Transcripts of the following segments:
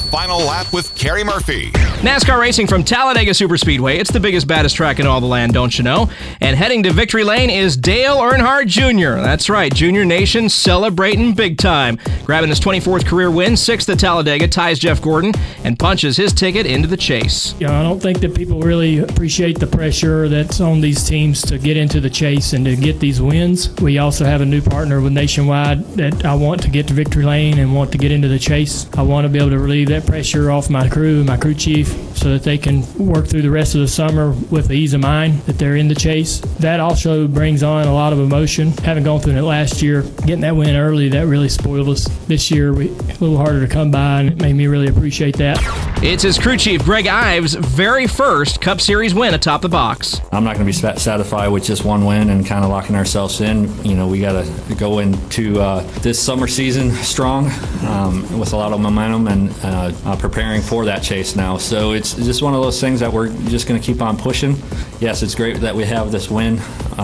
Final Lap with Kerry Murphy. NASCAR racing from Talladega Superspeedway. It's the biggest, baddest track in all the land, don't you know? And heading to Victory Lane is Dale Earnhardt Jr. That's right, Junior Nation celebrating big time. Grabbing his 24th career win, 6th at Talladega, ties Jeff Gordon, and punches his ticket into the chase. I don't think that people really appreciate the pressure that's on these teams to get into the chase and to get these wins. We also have a new partner with Nationwide that I want to get to Victory Lane and want to get into the chase. I want to be able to relieve that pressure off my crew chief, so that they can work through the rest of the summer with the ease of mind that they're in the chase. That also brings on a lot of emotion. Having gone through it last year, getting that win early, that really spoiled us. This year, a little harder to come by, and it made me really appreciate that. It's his crew chief, Greg Ives' very first Cup Series win atop the box. I'm not going to be satisfied with just one win and kind of locking ourselves in. We got to go into this summer season strong with a lot of momentum and preparing for that chase now. So it's just one of those things that we're just going to keep on pushing. Yes, it's great that we have this win,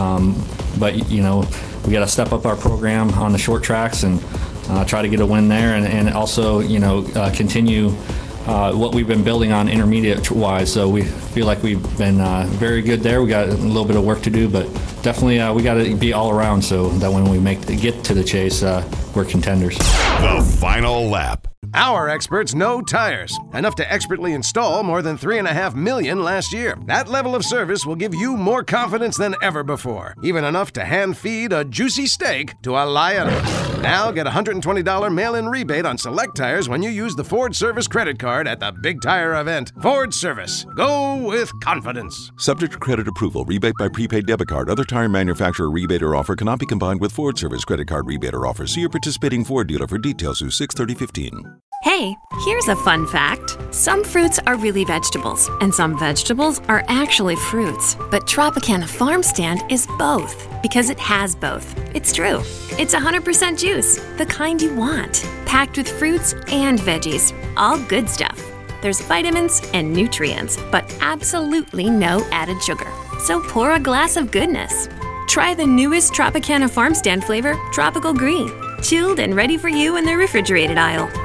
but we got to step up our program on the short tracks and try to get a win there, and also continue what we've been building on intermediate-wise. So we feel like we've been very good there. We got a little bit of work to do, but definitely we got to be all around so that when we get to the chase, we're contenders. The Final Lap. Our experts know tires, enough to expertly install more than 3.5 million last year. That level of service will give you more confidence than ever before, even enough to hand feed a juicy steak to a lion. Now get a $120 mail-in rebate on select tires when you use the Ford Service credit card at the Big Tire event. Ford Service. Go with confidence. Subject to credit approval. Rebate by prepaid debit card. Other tire manufacturer rebate or offer cannot be combined with Ford Service credit card rebate or offer. See your participating Ford dealer for details through 6/30/15. Hey, here's a fun fact. Some fruits are really vegetables, and some vegetables are actually fruits. But Tropicana Farm Stand is both, because it has both. It's true. It's 100% juice, the kind you want, packed with fruits and veggies, all good stuff. There's vitamins and nutrients, but absolutely no added sugar. So pour a glass of goodness. Try the newest Tropicana Farm Stand flavor, Tropical Green. Chilled and ready for you in the refrigerated aisle.